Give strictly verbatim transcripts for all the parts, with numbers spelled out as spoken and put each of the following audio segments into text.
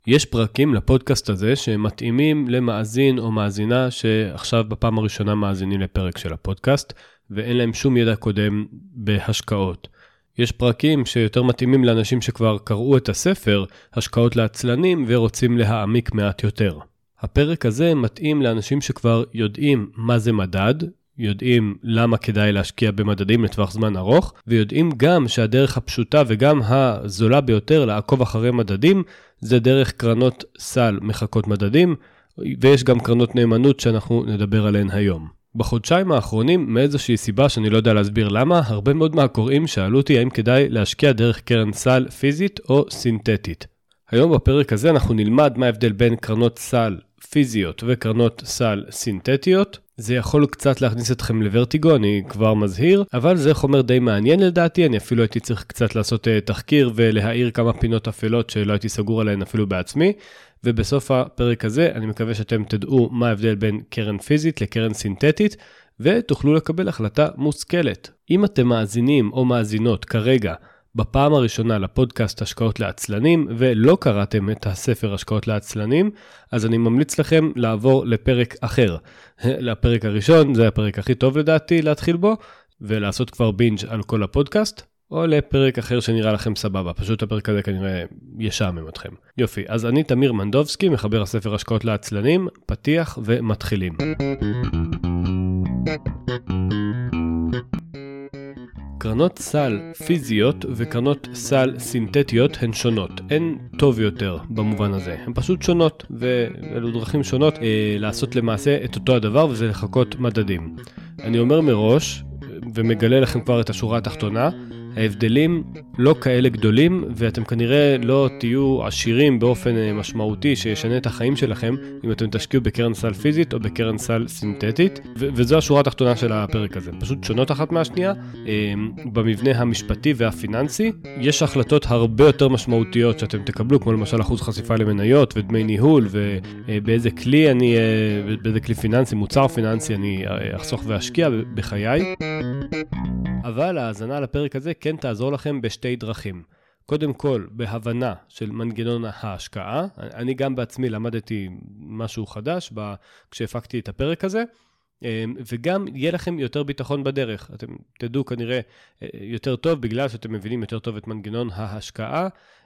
יש פרקים לפודקאסט הזה שמתאימים למאזין או מאזינה שעכשיו בפעם הראשונה מאזינים לפרק של הפודקאסט, ואין להם שום ידע קודם בהשקעות. יש פרקים שיותר מתאימים לאנשים שכבר קראו את הספר, השקעות לעצלנים, ורוצים להעמיק מעט יותר. הפרק הזה מתאים לאנשים שכבר יודעים מה זה מדד, יודעים למה כדאי להשקיע במדדים לטווח זמן ארוך, ויודעים גם שהדרך הפשוטה וגם הזולה ביותר לעקוב אחרי מדדים, זה דרך קרנות סל מחקות מדדים, ויש גם קרנות נאמנות שאנחנו נדבר עליהן היום. בחודשיים האחרונים, מאיזושהי סיבה שאני לא יודע להסביר למה, הרבה מאוד מהקוראים שאלו אותי האם כדאי להשקיע דרך קרן סל פיזית או סינתטית. היום בפרק הזה אנחנו נלמד מה ההבדל בין קרנות סל פיזיות וקרנות סל סינתטיות. זה יכול קצת להכניס אתכם לוורטיגו, אני כבר מזהיר, אבל זה חומר די מעניין לדעתי, אני אפילו הייתי צריך קצת לעשות תחקיר ולהאיר כמה פינות אפלות שלא הייתי סגור עליהן אפילו בעצמי, ובסוף הפרק הזה אני מקווה שאתם תדעו מה ההבדל בין קרן פיזית לקרן סינתטית, ותוכלו לקבל החלטה מושכלת. אם אתם מאזינים או מאזינות כרגע, בפעם הראשונה לפודקאסט השקעות לעצלנים, ולא קראתם את הספר השקעות לעצלנים, אז אני ממליץ לכם לעבור לפרק אחר. לפרק הראשון, זה הפרק הכי טוב לדעתי להתחיל בו, ולעשות כבר בינג' על כל הפודקאסט, או לפרק אחר שנראה לכם סבבה. פשוט הפרק הזה כנראה ישעמם אתכם. יופי, אז אני תמיר מנדובסקי, מחבר הספר השקעות לעצלנים, פתיח ומתחילים. קרנות סל פיזיות וקרנות סל סינתטיות הן שונות. הן טוב יותר במובן הזה. הן פשוט שונות, ואלו דרכים שונות אה, לעשות למעשה את אותו הדבר, וזה לחכות מדדים. אני אומר מראש, ומגלה לכם כבר את השורה התחתונה, ההבדלים לא כאלה גדולים, ואתם כנראה לא תהיו עשירים באופן משמעותי שישנה את החיים שלכם, אם אתם תשקיעו בקרן סל פיזית או בקרן סל סינתטית, ו- וזו השורה התחתונה של הפרק הזה. פשוט שונות אחת מהשנייה, במבנה המשפטי והפיננסי, יש החלטות הרבה יותר משמעותיות שאתם תקבלו, כמו למשל אחוז חשיפה למניות ודמי ניהול, ובאיזה כלי אני, באיזה כלי פיננסי, מוצר פיננסי אני אחסוך ואשקיע בחיי. אבל ההאזנה לפרק הזה כן תעזור לכם בשתי דרכים. קודם כל, בהבנה של מנגנון ההשקעה. אני גם בעצמי למדתי משהו חדש כשהפקתי את הפרק הזה, וגם יהיה לכם יותר ביטחון בדרך. אתם תדעו כנראה יותר טוב בגלל שאתם מבינים יותר טוב את מנגנון ההשקעה,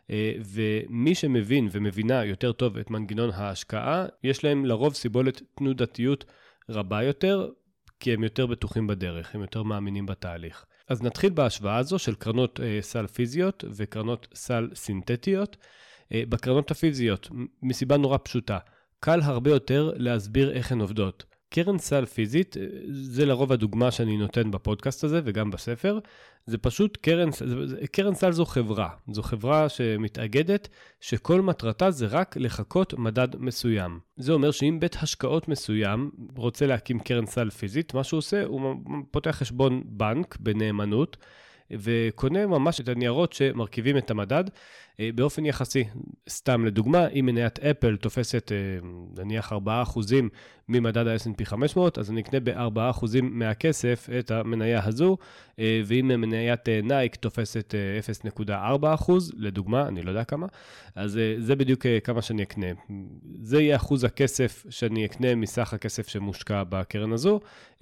ומי שמבין ומבינה יותר טוב את מנגנון ההשקעה, יש להם לרוב סיבולת תנודתיות רבה יותר, כי הם יותר בטוחים בדרך, הם יותר מאמינים בתהליך. אז נתחיל בהשוואה הזו של קרנות אה, סל פיזיות וקרנות סל סינתטיות. אה, בקרנות הפיזיות, מסיבה נורא פשוטה, קל הרבה יותר להסביר איך הן עובדות. קרן סל פיזית, אה, זה לרוב הדוגמה שאני נותן בפודקאסט הזה וגם בספר, זה פשוט קרן, זה, קרן סל זו חברה, זו חברה שמתאגדת, שכל מטרתה זה רק לחכות מדד מסוים. זה אומר שאם בית השקעות מסוים רוצה להקים קרן סל פיזית, מה שהוא עושה, הוא פותח חשבון בנק בנאמנות, וקונה ממש את הניירות שמרכיבים את המדד באופן יחסי. סתם לדוגמה, אם מניית אפל תופסת נניח ארבעה אחוזים ממדד ה-אס אנד פי חמש מאות, אז אני אקנה ב-ארבעה אחוזים מהכסף את המניה הזו, ואם מניית נייק תופסת אפס נקודה ארבע אחוז, לדוגמה, אני לא יודע כמה, אז זה בדיוק כמה שאני אקנה. זה יהיה אחוז הכסף שאני אקנה מסך הכסף שמושקע בקרן הזו,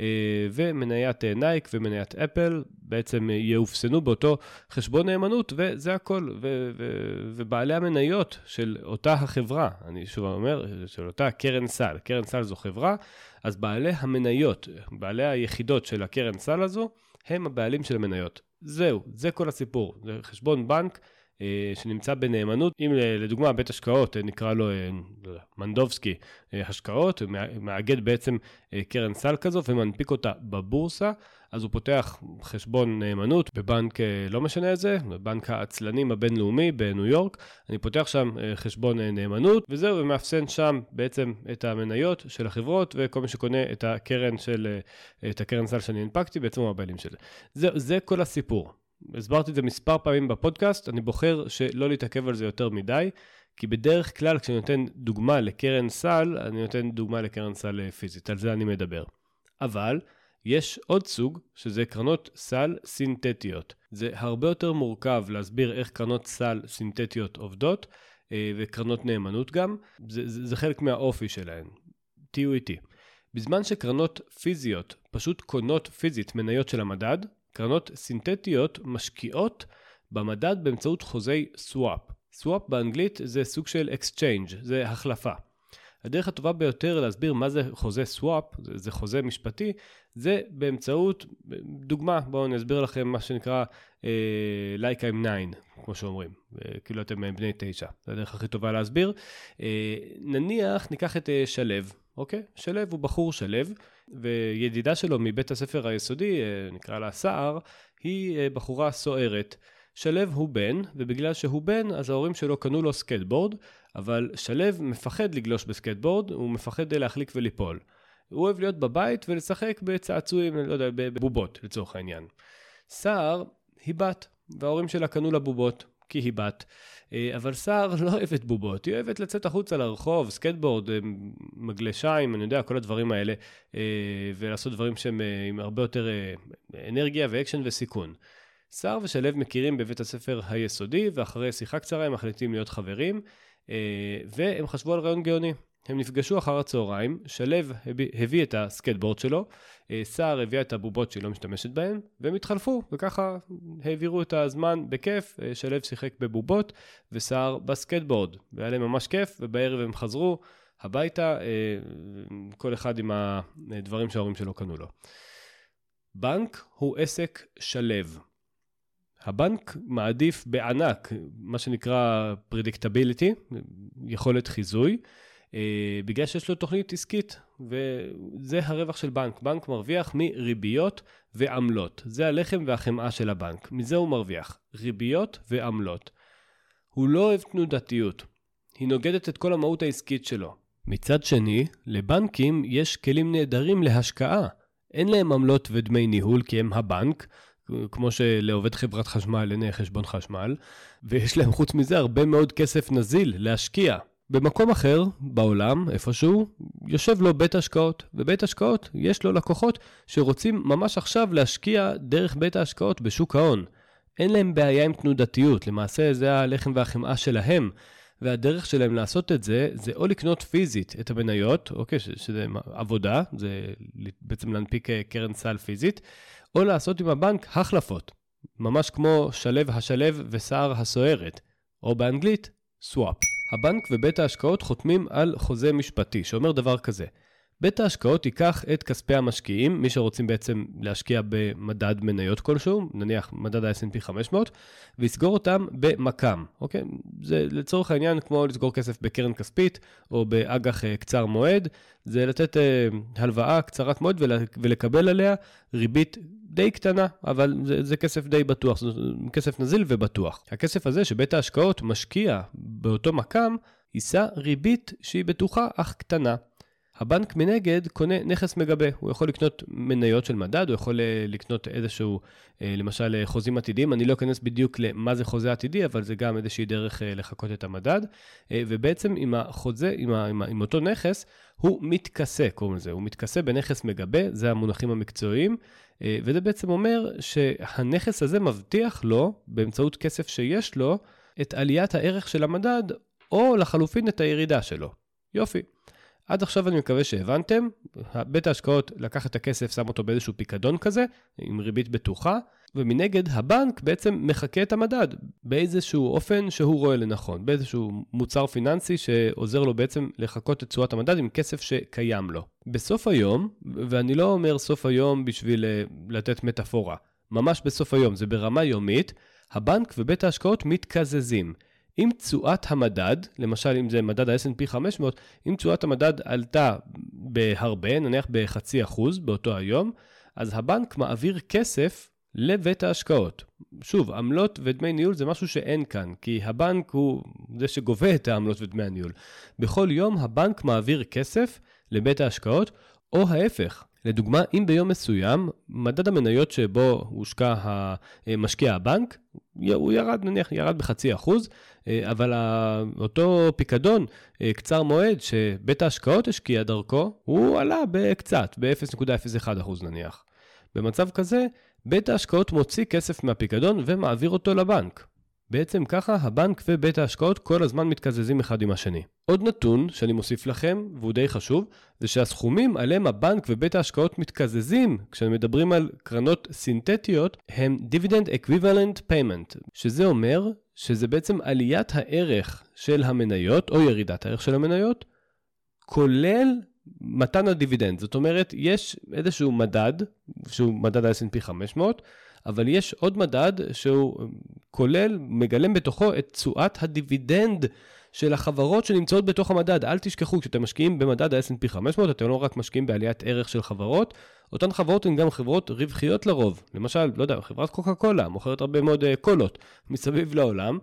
ומניית נייק ומניית אפל בעצם יאופסנו באותו חשבון נאמנות, וזה הכל. ו- ו- ובעלי המניות של אותה החברה, אני שוב אומר, של אותה קרן סל, קרן סל זו חברה, אז בעלי המניות, בעלי היחידות של הקרן סל הזו, הם הבעלים של המניות. זהו, זה כל הסיפור. זה חשבון בנק שנמצא בנאמנות. אם לדוגמה בית השקעות נקרא לו מנדובסקי השקעות, מאגד בעצם קרן סל כזו ומנפיק אותה בבורסה, אז הוא פותח חשבון נאמנות בבנק, לא משנה איזה, בבנק העצלנים הבינלאומי בניו יורק. אני פותח שם חשבון נאמנות, וזהו, ומאפסן שם בעצם את המניות של החברות, וכל מי שקונה את הקרן של, את הקרן סל שאני הנפקתי, בעצם הוא הבעלים של זה. זה, זה כל הסיפור. הסברתי את זה מספר פעמים בפודקאסט, אני בוחר שלא להתעכב על זה יותר מדי, כי בדרך כלל כשאני נותן דוגמה לקרן סל, אני נותן דוגמה לקרן סל פיזית, על זה אני מדבר. אבל יש עוד סוג, שזה קרנות סל סינתטיות. זה הרבה יותר מורכב להסביר איך קרנות סל סינתטיות עובדות, וקרנות נאמנות גם, זה, זה, זה חלק מהאופי שלהן. תהיו איתי. בזמן שקרנות פיזיות פשוט קונות פיזית מניות של המדד, קרנות סינתטיות משקיעות במדד באמצעות חוזי סוואפ. סוואפ באנגלית זה סוג של exchange, זה החלפה. הדרך הטובה ביותר להסביר מה זה חוזה סוואפ, זה, זה חוזה משפטי, זה באמצעות, דוגמה, בואו נסביר לכם מה שנקרא אה, like I'm nine, כמו שאומרים, אה, כאילו אתם בני תשע, זה הדרך הכי טובה להסביר. אה, נניח ניקח את אה, שלב, אוקיי? שלב הוא בחור שלב, וידידה שלו מבית הספר היסודי, אה, נקרא לה סער, היא אה, בחורה סוערת. שלב הוא בן, ובגלל שהוא בן, אז ההורים שלו קנו לו סקייטבורד, אבל שלב מפחד לגלוש בסקייטבורד, הוא מפחד להחליק וליפול. הוא אוהב להיות בבית ולשחק בצעצועים, לא יודע, בבובות, לצורך העניין. סער היא בת, וההורים שלה קנו לה בובות, כי היא בת. אבל סער לא אוהבת בובות, היא אוהבת לצאת החוצה לרחוב, סקייטבורד, מגלשיים, אני יודע, כל הדברים האלה, ולעשות דברים שהם עם הרבה יותר אנרגיה ואקשן וסיכון. סער ושלב מכירים בבית הספר היסודי, ואחרי שיחה קצרה הם מחליטים להיות חברים, והם חשבו על רעיון גאוני. הם נפגשו אחר הצהריים, שלב הביא את הסקייטבורד שלו, סער הביאה את הבובות שהיא לא משתמשת בהן, והם התחלפו, וככה העבירו את הזמן בכיף, שלב שיחק בבובות, וסער בסקייטבורד, והיה להם ממש כיף, ובערב הם חזרו הביתה, כל אחד עם הדברים שההורים שלו קנו לו. בנק הוא עסק שלב. הבנק מעדיף בענק, מה שנקרא predictability, יכולת חיזוי, בגלל שיש לו תוכנית עסקית, וזה הרווח של בנק. בנק מרוויח מריביות ועמלות. זה הלחם והחמאה של הבנק. מזה הוא מרוויח, ריביות ועמלות. הוא לא אוהב תנודתיות. היא נוגדת את כל המהות העסקית שלו. מצד שני, לבנקים יש כלים נהדרים להשקעה. אין להם עמלות ודמי ניהול כי הם הבנק, כמו שלעובד חברת חשמל אין חשבון חשמל, ויש להם חוץ מזה הרבה מאוד כסף נזיל להשקיע. במקום אחר, בעולם, איפשהו, יושב לו בית השקעות, ובית השקעות יש לו לקוחות שרוצים ממש עכשיו להשקיע דרך בית ההשקעות בשוק ההון. אין להם בעיה עם תנודתיות, למעשה זה הלחם והחמאה שלהם, והדרך שלהם לעשות את זה, זה או לקנות פיזית את המניות, אוקיי, שזה עבודה, זה בעצם להנפיק קרן סל פיזית, או לעשות עם הבנק החלפות, ממש כמו שלב השלב וסער הסוערת, או באנגלית, סוואפ. הבנק ובית ההשקעות חותמים על חוזה משפטי, שאומר דבר כזה, בית ההשקעות ייקח את כספי המשקיעים, מי שרוצים בעצם להשקיע במדד מניות כלשהו, נניח מדד ה-אס אנד פי חמש מאות, ויסגור אותם במקם, אוקיי? זה לצורך העניין כמו לסגור כסף בקרן כספית, או באג"ח קצר מועד, זה לתת אה, הלוואה קצרת מועד ולקבל עליה ריבית די קטנה, אבל זה, זה כסף די בטוח, זה כסף נזיל ובטוח. הכסף הזה שבית ההשקעות משקיע באותו מקם, יישא ריבית שהיא בטוחה אך קטנה. הבנק מנגד קונה נכס מגבה, הוא יכול לקנות מניות של מדד, הוא יכול לקנות איזשהו, למשל חוזים עתידיים, אני לא אכנס בדיוק למה זה חוזה עתידי, אבל זה גם איזושהי דרך לחכות את המדד, ובעצם עם החוזה, עם, ה, עם, ה, עם אותו נכס, הוא מתכסה, קוראים לזה, הוא מתכסה בנכס מגבה, זה המונחים המקצועיים, וזה בעצם אומר שהנכס הזה מבטיח לו, באמצעות כסף שיש לו, את עליית הערך של המדד, או לחלופין את הירידה שלו. יופי. עד עכשיו אני מקווה שהבנתם, בית ההשקעות לקח את הכסף, שם אותו באיזשהו פיקדון כזה, עם ריבית בטוחה, ומנגד הבנק בעצם מחכה את המדד, באיזשהו אופן שהוא רואה לנכון, באיזשהו מוצר פיננסי שעוזר לו בעצם לחכות את תשואת המדד עם כסף שקיים לו. בסוף היום, ואני לא אומר סוף היום בשביל לתת מטאפורה, ממש בסוף היום, זה ברמה יומית, הבנק ובית ההשקעות מתקזזים. אם תשואת המדד, למשל אם זה מדד ה-אס אנד פי חמש מאות, אם תשואת המדד עלתה בהרבה, נניח בחצי אחוז באותו היום, אז הבנק מעביר כסף לבית ההשקעות. שוב, עמלות ודמי ניהול זה משהו שאין כאן, כי הבנק הוא זה שגובה את העמלות ודמי הניהול. בכל יום הבנק מעביר כסף לבית ההשקעות, או ההפך. לדוגמה, אם ביום מסוים, מדד המניות שבו הושקע המשקיע הבנק, הוא ירד, נניח, ירד בחצי אחוז, אבל אותו פיקדון קצר מועד שבית ההשקעות השקיע דרכו, הוא עלה בקצת, ב-אפס נקודה אפס אחת אחוז נניח. במצב כזה, בית ההשקעות מוציא כסף מהפיקדון ומעביר אותו לבנק. בעצם ככה הבנק ובית ההשקעות כל הזמן מתקזזים אחד עם השני. עוד נתון שאני מוסיף לכם, והוא די חשוב, זה שהסכומים עליהם הבנק ובית ההשקעות מתקזזים, כשמדברים על קרנות סינתטיות, הם Dividend Equivalent Payment, שזה אומר שזה בעצם עליית הערך של המניות, או ירידת הערך של המניות, כולל מתן הדיבידנד. זאת אומרת, יש איזשהו מדד, שהוא מדד ה-אס אנד פי חמש מאות, אבל יש עוד מדד שהוא כולל, מגלם בתוכו את תשואת הדיבידנד של החברות שנמצאות בתוך המדד. אל תשכחו, כשאתם משקיעים במדד ה-אס אנד פי חמש מאות, אתם לא רק משקיעים בעליית ערך של חברות, אותן חברות הן גם חברות רווחיות לרוב. למשל, לא יודע, חברת קוקה קולה, מוכרת הרבה מאוד קולות מסביב לעולם,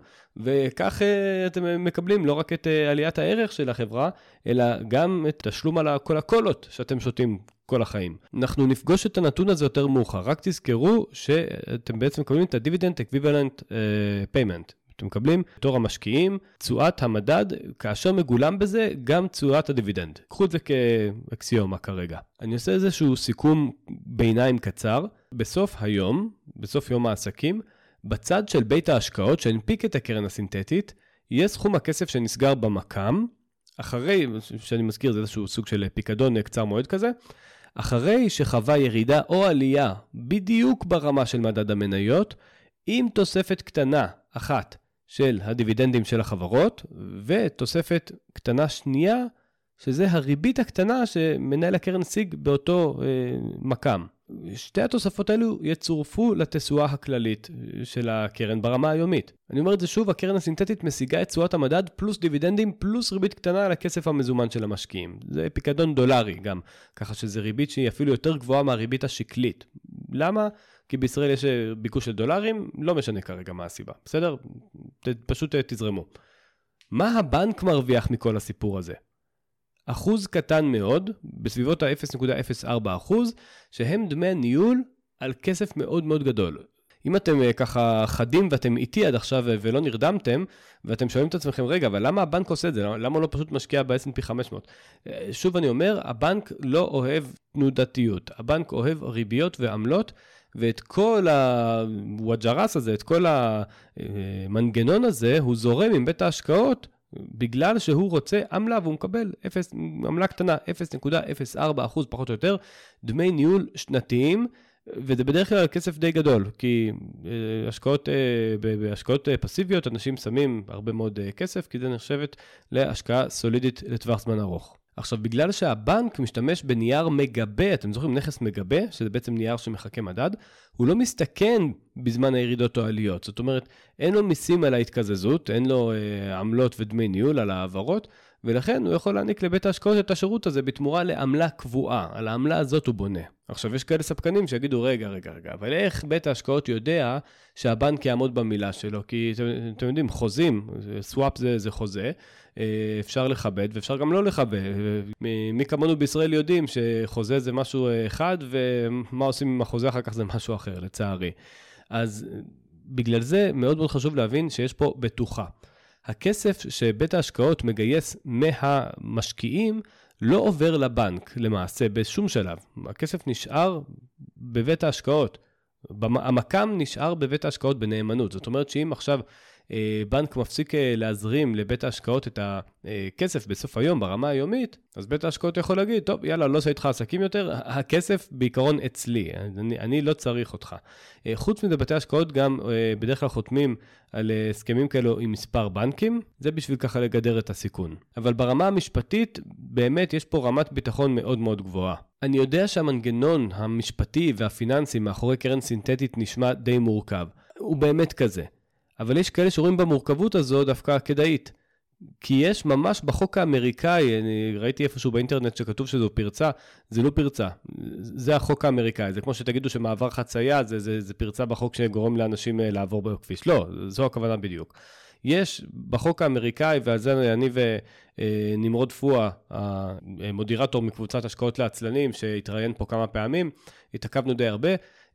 וכך אתם מקבלים לא רק את עליית הערך של החברה, אלא גם את תשלום על כל הקולות שאתם שותים כל החיים. אנחנו נפגוש את הנתון הזה יותר מאוחר, רק תזכרו שאתם בעצם מקבלים את ה-Dividend Equivalent Payment. אתם מקבלים תור המשקיעים, תשואת המדד, כאשר מגולם בזה גם תשואת הדיבידנד. קחו את זה כאקסיומה כרגע. אני עושה איזשהו סיכום ביניים קצר. בסוף היום, בסוף יום העסקים, בצד של בית ההשקעות שהנפיק את הקרן הסינתטית, יהיה סכום הכסף שנסגר במקם, אחרי, שאני מזכיר, זה איזשהו סוג של פיקדון קצר מועד כזה, אחרי שחווה ירידה או עלייה בדיוק ברמה של מדד המניות, עם תוספת קטנה אחת של הדיבידנדים של החברות, ותוספת קטנה שנייה, שזה הריבית הקטנה שמנהל הקרן שיג באותו אה, מקם. שתי התוספות האלו יצורפו לתשואה הכללית של הקרן ברמה היומית. אני אומר את זה שוב, הקרן הסינתטית משיגה את תשואת המדד פלוס דיבידנדים פלוס ריבית קטנה על הכסף המזומן של המשקיעים. זה פיקדון דולרי גם, ככה שזה ריבית שהיא אפילו יותר גבוהה מהריבית השקלית. למה? כי בישראל יש ביקוש של דולרים, לא משנה כרגע מה הסיבה. בסדר? פשוט תזרמו. מה הבנק מרוויח מכל הסיפור הזה? אחוז קטן מאוד, בסביבות ה-אפס נקודה אפס ארבע אחוז, שהם דמי ניהול על כסף מאוד מאוד גדול. אם אתם ככה חדים ואתם איתי עד עכשיו ולא נרדמתם, ואתם שואלים את עצמכם, רגע, אבל למה הבנק עושה את זה? למה לא פשוט משקיע ב-אס אנד פי חמש מאות? שוב אני אומר, הבנק לא אוהב תנודתיות. הבנק אוהב ריביות ועמלות, ואת כל הוואג'רס הזה, את כל המנגנון הזה, הוא זורם עם בית ההשקעות, בגלל שהוא רוצה עמלה, והוא מקבל אפס, עמלה קטנה, אפס נקודה אפס ארבע אחוז פחות או יותר, דמי ניהול שנתיים, וזה בדרך כלל כסף די גדול, כי השקעות, בהשקעות פסיביות, אנשים שמים הרבה מאוד כסף, כי זה נחשבת להשקעה סולידית לטווח זמן ארוך. עכשיו, בגלל שהבנק משתמש בנייר מגבה, אתם זוכרים נכס מגבה, שזה בעצם נייר שמחכה מדד, הוא לא מסתכן בזמן הירידות או העליות. זאת אומרת, אין לו מיסים על ההתקזזות, אין לו אה, עמלות ודמי ניהול על העברות, ולכן הוא יכול להעניק לבית ההשקעות את השירות הזה בתמורה לעמלה קבועה. על העמלה הזאת הוא בונה. עכשיו, יש כאלה ספקנים שיגידו, רגע, רגע, רגע, אבל איך בית ההשקעות יודע שהבנק יעמוד במילה שלו? כי אתם, אתם יודעים, חוזים, סוואפ זה, זה חוזה, אפשר לכבד ואפשר גם לא לכבד. מי כמונו בישראל יודעים שחוזה זה משהו אחד, ומה עושים עם החוזה אחר כך זה משהו אחר, לצערי. אז בגלל זה מאוד מאוד חשוב להבין שיש פה בטוחה. הכסף שבית ההשקעות מגייס מהמשקיעים לא עובר לבנק למעשה בשום שלב. הכסף נשאר בבית ההשקעות. המקם נשאר בבית ההשקעות בנאמנות. זאת אומרת שאם עכשיו בנק מפסיק להזרים לבית ההשקעות את הכסף בסוף היום ברמה היומית, אז בית ההשקעות יכול להגיד, טוב, יאללה, לא עושה איתך עסקים יותר, הכסף בעיקרון אצלי, אני, אני לא צריך אותך. חוץ מזה, בתי ההשקעות גם בדרך כלל חותמים על הסכמים כאלו עם מספר בנקים, זה בשביל ככה לגדר את הסיכון. אבל ברמה המשפטית, באמת יש פה רמת ביטחון מאוד מאוד גבוהה. אני יודע שהמנגנון המשפטי והפיננסי מאחורי קרן סינתטית נשמע די מורכב. הוא באמת כזה. אבל יש כאלה שרואים במורכבות הזו דווקא כדאית. כי יש ממש בחוק האמריקאי, אני ראיתי איפשהו באינטרנט שכתוב שזו פרצה, זה לא פרצה, זה החוק האמריקאי, זה כמו שתגידו שמעבר חצייה, זה, זה, זה פרצה בחוק שגורם לאנשים לעבור בכביש, לא, זו הכוונה בדיוק. יש בחוק האמריקאי, ועל זה אני ונמרוד פואה, המודירטור מקבוצת השקעות לעצלנים, שהתראיין פה כמה פעמים, התעכבנו די הרבה,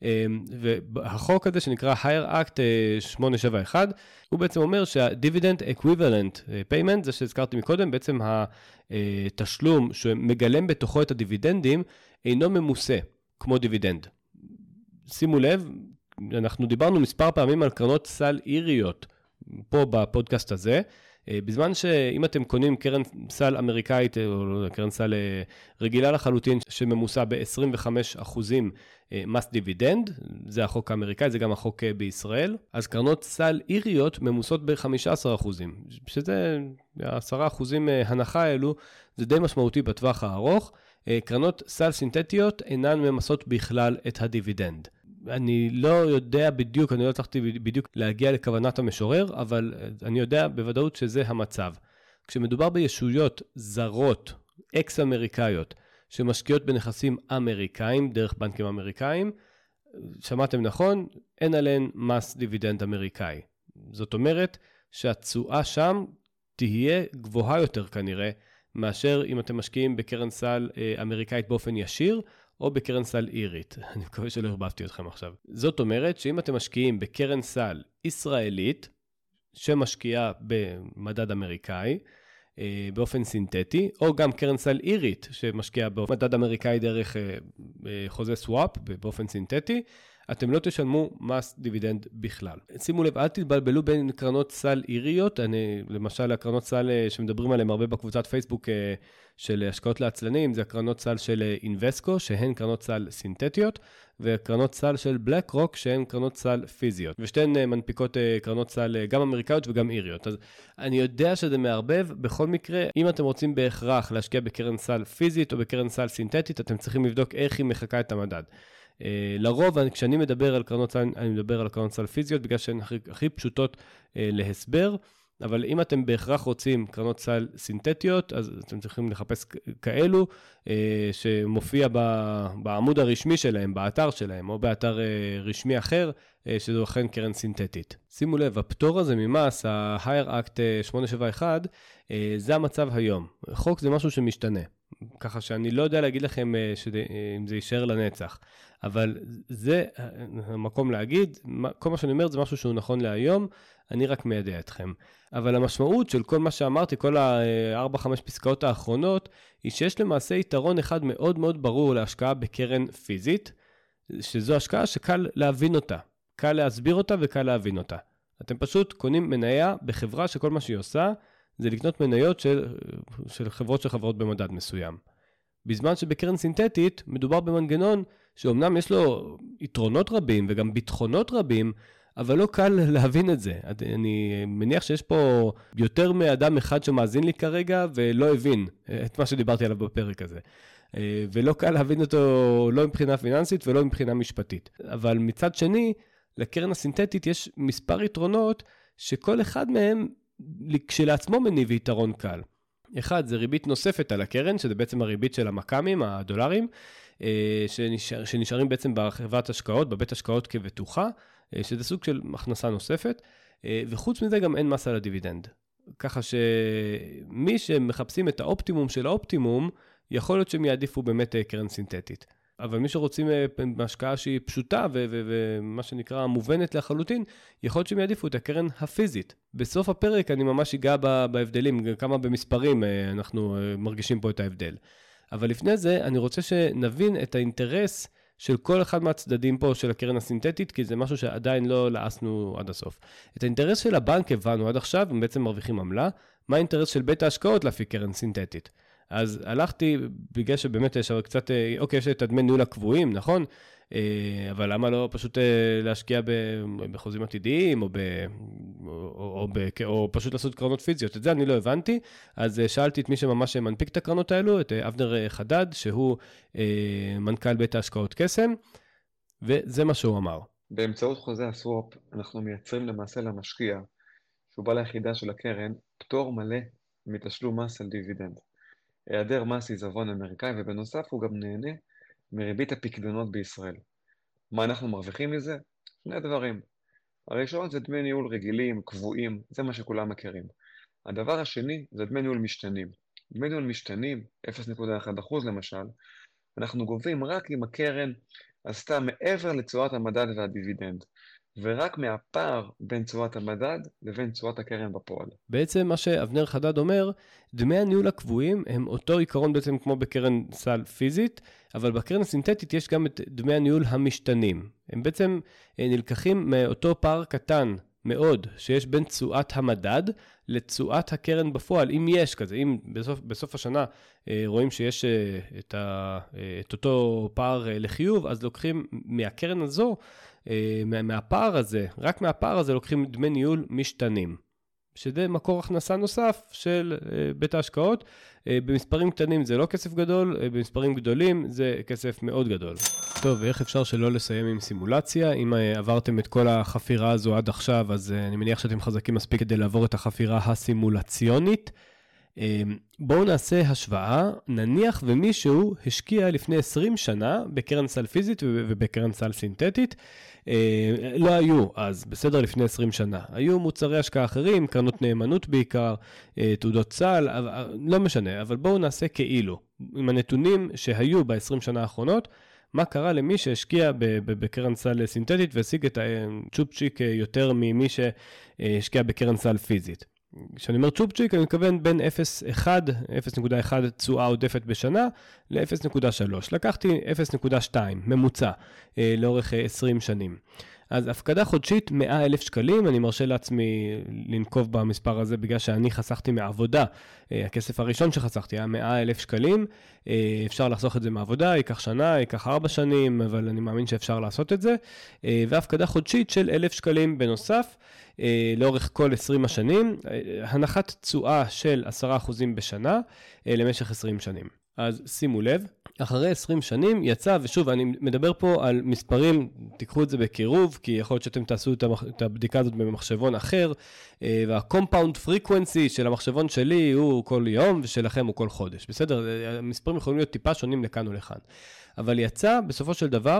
והחוק הזה שנקרא Hire Act שמונה שבע אחת, הוא בעצם אומר שה-Dividend Equivalent Payment, זה שהזכרתי מקודם, בעצם התשלום שמגלם בתוכו את הדיבידנדים, אינו ממוסה, כמו דיבידנד. שימו לב, אנחנו דיברנו מספר פעמים על קרנות סל איריות, פה בפודקאסט הזה, בזמן שאם אתם קונים קרן סל אמריקאית, או קרן סל רגילה לחלוטין, שממוסה ב-עשרים וחמישה אחוזים מס דיבידנד, זה החוק האמריקאי, זה גם החוק בישראל, אז קרנות סל איריות ממוסות ב-חמישה עשר אחוזים, שזה עשרה אחוזים הנחה האלו, זה די משמעותי בטווח הארוך. קרנות סל סינתטיות אינן ממסות בכלל את הדיבידנד. אני לא יודע בדיוק, אני לא הצלחתי בדיוק להגיע לכוונת המשורר, אבל אני יודע בוודאות שזה המצב. כשמדובר בישויות זרות, אקס-אמריקאיות, שמשקיעות בנכסים אמריקאים, דרך בנקים אמריקאים, שמעתם נכון, אין עליהן מס דיבידנד אמריקאי. זאת אומרת שהתשואה שם תהיה גבוהה יותר כנראה, מאשר אם אתם משקיעים בקרן סל אמריקאית באופן ישיר, או בקרן סל אירית. אני מקווה שלא הרבבתי אתכם עכשיו. זאת אומרת שאם אתם משקיעים בקרן סל ישראלית, שמשקיעה במדד אמריקאי, באופן סינתטי, או גם קרן סל אירית, שמשקיעה במדד אמריקאי דרך חוזה סוואפ, באופן סינתטי, אתם לא תשלמו מס דיבידנד בכלל. שימו לב, אל תתבלבלו בין קרנות סל איריות, אני, למשל, הקרנות סל שמדברים עליהם הרבה בקבוצת פייסבוק של השקעות לעצלנים, זה הקרנות סל של אינבסקו, שהן קרנות סל סינתטיות, וקרנות סל של בלק רוק, שהן קרנות סל פיזיות. ושתיהן מנפיקות קרנות סל גם אמריקאיות וגם איריות. אז אני יודע שזה מערבב, בכל מקרה, אם אתם רוצים בהכרח להשקיע בקרן סל פיזית או בקרן סל סינתטית, אתם צריכים לבדוק איך היא מחקה את המדד. Uh, לרוב, כשאני מדבר על קרנות סל, אני מדבר על קרנות סל פיזיות, בגלל שהן הכי, הכי פשוטות uh, להסבר, אבל אם אתם בהכרח רוצים קרנות סל סינתטיות, אז אתם צריכים לחפש כאלו, uh, שמופיע ב, בעמוד הרשמי שלהם, באתר שלהם, או באתר uh, רשמי אחר, uh, שזו אכן קרן סינתטית. שימו לב, הפטור הזה ממס, ה-Hire Act שמונה שבע אחת, uh, זה המצב היום. חוק זה משהו שמשתנה. ככה שאני לא יודע להגיד לכם אם זה יישאר לנצח, אבל זה המקום להגיד, כל מה שאני אומר זה משהו שהוא נכון להיום, אני רק מיידע אתכם. אבל המשמעות של כל מה שאמרתי, כל ה-ארבע חמש פסקאות האחרונות, היא שיש למעשה יתרון אחד מאוד מאוד ברור להשקעה בקרן פיזית, שזו השקעה שקל להבין אותה, קל להסביר אותה וקל להבין אותה. אתם פשוט קונים מניה בחברה שכל מה שהיא עושה, זה לקנות מניות של, של חברות של חברות במדד מסוים. בזמן שבקרן סינתטית מדובר במנגנון שאומנם יש לו יתרונות רבים וגם ביטחונות רבים, אבל לא קל להבין את זה. אני מניח שיש פה יותר מאדם אחד שמאזין לי כרגע ולא הבין את מה שדיברתי עליו בפרק הזה. ולא קל להבין אותו לא מבחינה פיננסית ולא מבחינה משפטית. אבל מצד שני, לקרן הסינתטית יש מספר יתרונות שכל אחד מהם כשלעצמו מניב יתרון קל. אחד, זה ריבית נוספת על הקרן, שזה בעצם הריבית של המקמים, הדולרים, שנשאר, שנשארים בעצם בחברת השקעות, בבית השקעות כבטוחה, שזה סוג של הכנסה נוספת, וחוץ מזה גם אין מס על הדיבידנד. ככה שמי שמחפשים את האופטימום של האופטימום, יכול להיות שהם יעדיפו באמת קרן סינתטית. אבל מי שרוצים בהשקעה שהיא פשוטה ומה שנקרא מובנת לחלוטין, יכול להיות שהם יעדיפו את הקרן הפיזית. בסוף הפרק אני ממש אגע בהבדלים, כמה במספרים אנחנו מרגישים פה את ההבדל. אבל לפני זה אני רוצה שנבין את האינטרס של כל אחד מהצדדים פה של הקרן הסינתטית, כי זה משהו שעדיין לא לעסנו עד הסוף. את האינטרס של הבנק הבנו עד עכשיו, הם בעצם מרוויחים עמלה, מה האינטרס של בית ההשקעות להפיק קרן סינתטית? אז הלכתי, בגלל שבאמת יש קצת, אוקיי, יש את הדמי ניהול הקבועים, נכון? אבל למה לא פשוט להשקיע בחוזים עתידיים, או, ב, או, או, ב, או פשוט לעשות קרנות פיזיות? את זה אני לא הבנתי, אז שאלתי את מי שממש מנפיק את הקרנות האלו, את אבנר חדד, שהוא מנכ"ל בית ההשקעות קסם, וזה מה שהוא אמר. באמצעות חוזה הסוואפ, אנחנו מייצרים למעשה למשקיע, שהוא בעל היחידה של הקרן, פטור מלא מתשלום מס על דיבידנד. היעדר מס עיזבון אמריקאי, ובנוסף הוא גם נהנה מריבית הפקדונות בישראל. מה אנחנו מרוויחים מזה? שני דברים. הראשון זה דמי ניהול רגילים, קבועים, זה מה שכולם מכירים. הדבר השני זה דמי ניהול משתנים. דמי ניהול משתנים, אפס נקודה אחת אחוז למשל, אנחנו גובים רק אם הקרן עשתה מעבר לתשואת המדד והדיבידנד, ורק מהפער בין תשואת המדד לבין תשואת הקרן בפועל. בעצם מה שאבנר חדד אומר, דמי הניהול הקבועים הם אותו עיקרון בעצם כמו בקרן סל פיזית, אבל בקרן הסינתטית יש גם את דמי הניהול המשתנים. הם בעצם נלקחים מאותו פער קטן מאוד שיש בין תשואת המדד לתשואת הקרן בפועל, אם יש כזה, אם בסוף, בסוף השנה רואים שיש את, ה, את אותו פער לחיוב, אז לוקחים מהקרן הזו, מהפער הזה, רק מהפער הזה לוקחים דמי ניהול משתנים. שזה מקור הכנסה נוסף של בית ההשקעות. במספרים קטנים זה לא כסף גדול, במספרים גדולים זה כסף מאוד גדול. טוב, איך אפשר שלא לסיים עם סימולציה? אם עברתם את כל החפירה הזו עד עכשיו, אז אני מניח שאתם חזקים מספיק כדי לעבור את החפירה הסימולציונית. בואו נעשה השוואה, נניח ומישהו השקיע לפני עשרים שנה בקרן סל פיזית ובקרן סל סינתטית, לא היו, אז בסדר לפני עשרים שנה, היו מוצרי השקעה אחרים, קרנות נאמנות בעיקר, תעודות סל, לא משנה, אבל בואו נעשה כאילו, עם הנתונים שהיו ב-עשרים שנה האחרונות, מה קרה למי שהשקיע בקרן סל סינתטית והשיג את הצ'ופצ'יק יותר ממי שהשקיע בקרן סל פיזית. כשאני אומר צ'ופצ'יק, אני מתכוון בין אפס נקודה אחת תשואה עודפת בשנה ל-אפס נקודה שלוש. לקחתי אפס נקודה שתיים, ממוצע, לאורך עשרים שנים. אז הפקדה חודשית מאה אלף שקלים, אני מרשה לעצמי לנקוב במספר הזה בגלל שאני חסכתי מעבודה. הכסף הראשון שחסכתי היה מאה אלף שקלים, אפשר לחסוך את זה מעבודה, ייקח שנה, ייקח ארבע שנים, אבל אני מאמין שאפשר לעשות את זה. והפקדה חודשית של אלף שקלים בנוסף, לאורך כל עשרים השנים, הנחת תשואה של עשרה אחוזים בשנה למשך עשרים שנים. אז שימו לב, אחרי עשרים שנים יצא, ושוב, אני מדבר פה על מספרים, תיקחו את זה בקירוב, כי יכול להיות שאתם תעשו את הבדיקה הזאת במחשבון אחר, וה-compound frequency של המחשבון שלי הוא כל יום, ושלכם הוא כל חודש. בסדר? המספרים יכולים להיות טיפה שונים לכאן ולכאן. אבל יצא, בסופו של דבר,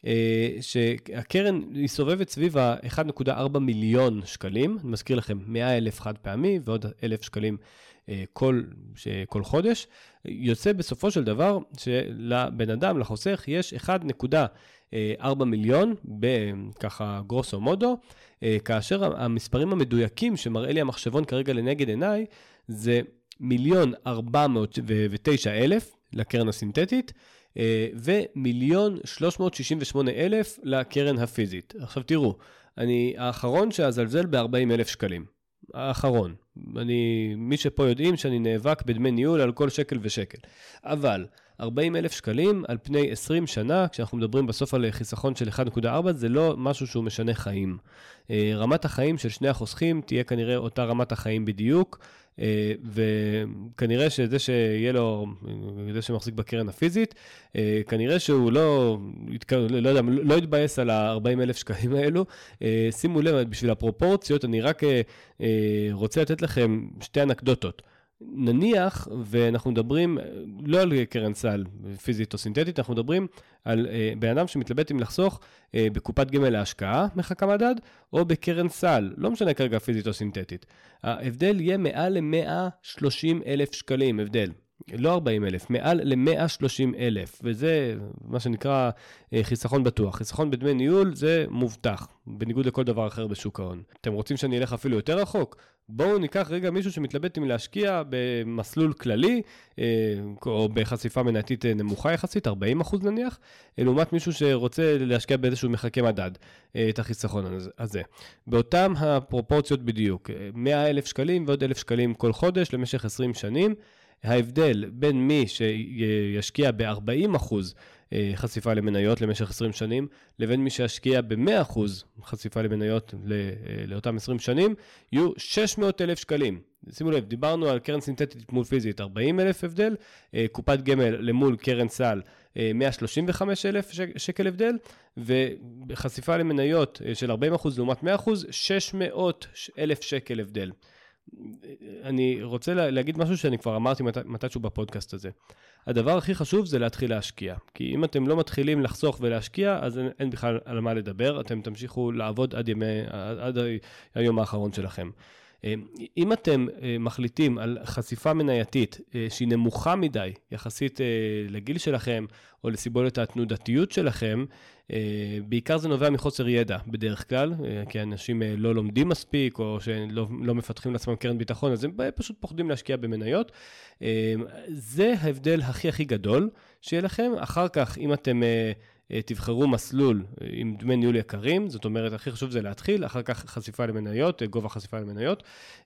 שהקרן היא סובבת סביב ה-אחד נקודה ארבע מיליון שקלים, אני מזכיר לכם מאה אלף חד פעמי ועוד אלף שקלים כל, כל חודש, יוצא בסופו של דבר שלבן אדם, לחוסך, יש אחד נקודה ארבע מיליון, בככה גרוסו מודו, כאשר המספרים המדויקים שמראה לי המחשבון כרגע לנגד עיניי, זה מיליון ארבע מאות ותשע אלף לקרן הסינתטית, ומיליון שלוש מאות שישים ושמונה אלף לקרן הפיזית. עכשיו תראו, אני האחרון שאזלזל ב-ארבעים אלף שקלים. האחרון. אני, מי שפה יודעים שאני נאבק בדמי ניהול על כל שקל ושקל. אבל ארבעים אלף שקלים על פני עשרים שנה, כשאנחנו מדברים בסוף על חיסכון של אחד נקודה ארבע, זה לא משהו שהוא משנה חיים. רמת החיים של שני החוסכים תהיה כנראה אותה רמת החיים בדיוק, וכנראה שזה שיהיה לו, זה שמחזיק בקרן הפיזית, כנראה שהוא לא, לא יודע, לא יתבאס על ה-ארבעים אלף שקלים האלו. שימו לב, בשביל הפרופורציות, אני רק רוצה לתת לכם שתי אנקדוטות. נניח, ואנחנו מדברים לא על קרן סל פיזית או סינתטית, אנחנו מדברים על בן אדם שמתלבט אם לחסוך בקופת גמל להשקעה, מחכה מדד, או בקרן סל, לא משנה כרגע פיזית או סינתטית. ההבדל יהיה מעל ל-מאה ושלושים אלף שקלים, הבדל. לא ארבעים אלף, מעל ל-מאה ושלושים אלף, וזה מה שנקרא חיסכון בטוח. חיסכון בדמי ניהול זה מובטח, בניגוד לכל דבר אחר בשוק ההון. אתם רוצים שאני אלך אפילו יותר רחוק? בואו ניקח רגע מישהו שמתלבט אם להשקיע במסלול כללי, או בחשיפה מנייתית נמוכה יחסית, ארבעים אחוז נניח, לעומת מישהו שרוצה להשקיע באיזשהו מחכה מדד, את החיסכון הזה. באותם הפרופורציות בדיוק, מאה אלף שקלים ועוד אלף שקלים כל חודש למשך עשרים שנים, ההבדל בין מי שישקיע ב-ארבעים אחוז חשיפה למניות למשך עשרים שנים, לבין מי שישקיע ב-מאה אחוז חשיפה למניות לאותם עשרים שנים, יהיו שש מאות אלף שקלים. שימו לב, דיברנו על קרן סינתטית מול פיזית, ארבעים אלף הבדל, קופת גמל למול קרן סל, מאה שלושים וחמישה אלף שקל הבדל, וחשיפה למניות של ארבעים אחוז לעומת מאה אחוז, שש מאות אלף שקל הבדל. אני רוצה להגיד משהו שאני כבר אמרתי מתישהו בפודקאסט הזה. הדבר הכי חשוב זה להתחיל להשקיע. כי אם אתם לא מתחילים לחסוך ולהשקיע, אז אין, אין בכלל על מה לדבר. אתם תמשיכו לעבוד עד, ימי, עד היום האחרון שלכם. אם אתם מחליטים על חשיפה מנייתית שהיא נמוכה מדי, יחסית לגיל שלכם, או לסיבולת התנודתיות שלכם, בעיקר זה נובע מחוסר ידע בדרך כלל, כי אנשים לא לומדים מספיק, או שלא לא מפתחים לעצמם קרן ביטחון, אז הם פשוט פוחדים להשקיע במניות. זה ההבדל הכי הכי גדול, שיהיה לכם. אחר כך, אם אתם תבחרו מסלול עם דמי ניהול יקרים, זאת אומרת, הכי חשוב זה להתחיל, אחר כך חשיפה למניות, גובה חשיפה למניות,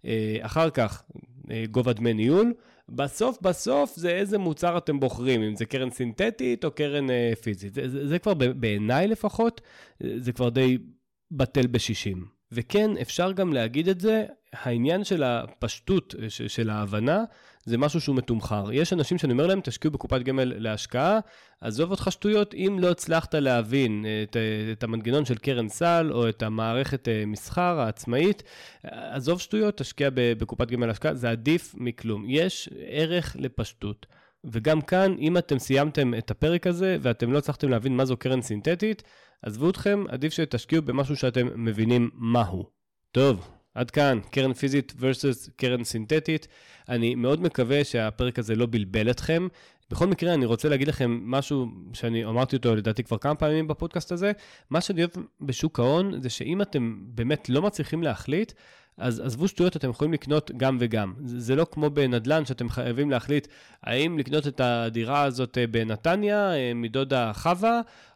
אחר כך גובה דמי ניהול, בסוף בסוף זה איזה מוצר אתם בוחרים, אם זה קרן סינתטית או קרן פיזית. זה, זה, זה כבר בעיניי לפחות, זה כבר די בטל בשישים. וכן, אפשר גם להגיד את זה, העניין של הפשטות, של ההבנה, זה משהו שהוא מתומחר. יש אנשים שאני אומר להם, תשקיעו בקופת גמל להשקעה, עזוב אותך שטויות, אם לא הצלחת להבין את, את המנגנון של קרן סל, או את המערכת מסחר העצמאית, עזוב שטויות, תשקיע בקופת גמל להשקעה, זה עדיף מכלום. יש ערך לפשטות. וגם כאן, אם אתם סיימתם את הפרק הזה, ואתם לא הצלחתם להבין מה זו קרן סינתטית, עזבו אתכם, עדיף שתשקיעו במשהו שאתם מבינים מהו. טוב, עד כאן, קרן פיזית versus קרן סינתטית. אני מאוד מקווה שהפרק הזה לא בלבל אתכם. בכל מקרה, אני רוצה להגיד לכם משהו שאני אמרתי אותו לדעתי כבר כמה פעמים בפודקאסט הזה. מה שאני אוהב בשוק ההון זה שאם אתם באמת לא מצליחים להחליט, אז עזבו שטויות, אתם יכולים לקנות גם וגם. זה, זה לא כמו בנדלן שאתם חייבים להחליט האם לקנות את הדירה הזאת בנתניה, מדודה חווה,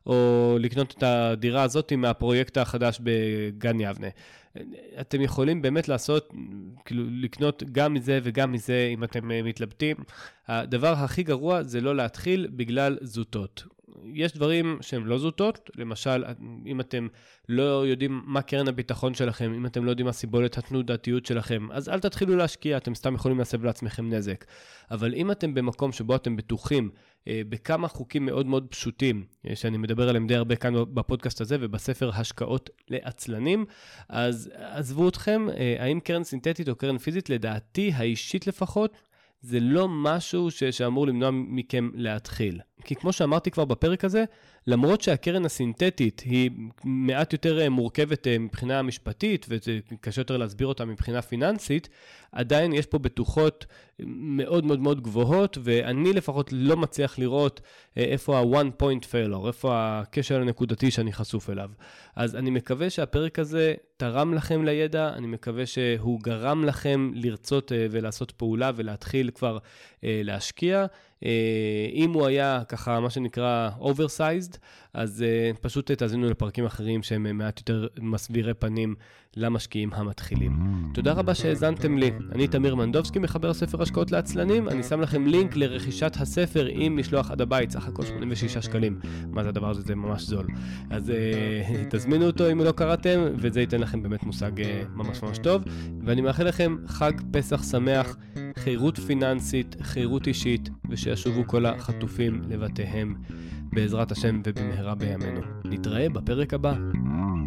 או לקנות את הדירה הזאת מהפרויקט החדש בגן יבנה. אתם יכולים באמת לעשות, כאילו, לקנות גם מזה וגם מזה אם אתם מתלבטים. הדבר הכי גרוע זה לא להתחיל בגלל זוטות. יש דברים שהם לא זוטות, למשל, אם אתם לא יודעים מה קרן הביטחון שלכם, אם אתם לא יודעים מה סיבולת התנודתיות שלכם, אז אל תתחילו להשקיע, אתם סתם יכולים להסב לעצמכם נזק. אבל אם אתם במקום שבו אתם בטוחים, אה, בכמה חוקים מאוד מאוד פשוטים, אה, שאני מדבר עליהם די הרבה כאן בפודקאסט הזה, ובספר השקעות לעצלנים, אז עזבו אתכם, אה, האם קרן סינתטית או קרן פיזית, לדעתי האישית לפחות, זה לא משהו ש- שאמור למנוע מכם להתחיל. כי כמו שאמרתי כבר בפרק הזה, למרות שהקרן הסינתטית היא מעט יותר מורכבת מבחינה משפטית, וקשה יותר להסביר אותה מבחינה פיננסית, עדיין יש פה בטוחות מאוד מאוד מאוד גבוהות, ואני לפחות לא מצליח לראות איפה ה-one point failure, איפה הקשר הנקודתי שאני חשוף אליו. אז אני מקווה שהפרק הזה תרם לכם לידע, אני מקווה שהוא גרם לכם לרצות ולעשות פעולה ולהתחיל כבר להשקיע. אם הוא היה ככה מה שנקרא oversized, אז פשוט תאזינו לפרקים אחרים שהם מעט יותר מסבירי פנים למשקיעים המתחילים. תודה רבה שהאזנתם לי. אני תמיר מנדובסקי, מחבר ספר השקעות לעצלנים. אני שם לכם לינק לרכישת הספר עם משלוח עד הבית, סך הכל שמונים ושישה שקלים. מה זה הדבר הזה? זה ממש זול. אז תזמינו אותו אם לא קראתם, וזה ייתן לכם באמת מושג ממש ממש טוב. ואני מאחל לכם חג פסח שמח, חירות פיננסית, חירות אישית, ושישובו כל החטופים לבתיהם בעזרת השם ובמהרה בימינו. נתראה בפרק הבא.